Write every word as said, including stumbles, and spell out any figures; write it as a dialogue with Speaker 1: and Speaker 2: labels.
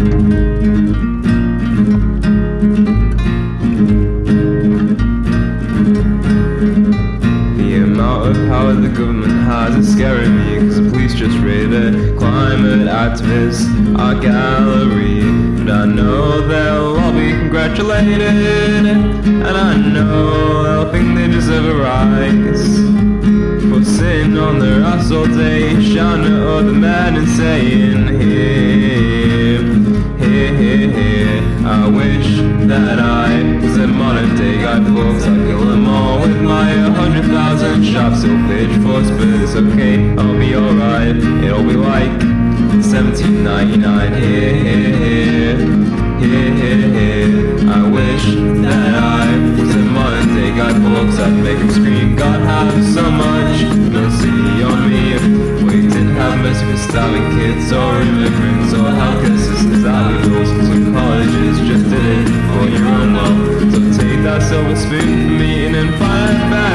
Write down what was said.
Speaker 1: Power the government has is scaring me, cause the police just raided climate activists, our gallery. And I know they'll all be congratulated, and I know they'll think they deserve a rise for sitting on their ass all day, shouting at other men and saying, here, here, here, here. I wish that I was a modern day guy, folks. I'd kill them all with my hundred thousand sharp steel pitchforks, but it's okay, I'll be alright. It'll be like seventeen ninety-nine. Here, here, here, here, here, here. I wish that I was a modern day guy, folks. I'd make him scream, God have so much mercy on me. We didn't have mercy for starving kids or immigrants or healthcare systems that we built. Some colleges just did it for your own love. So take that silver spoon from me and then find back.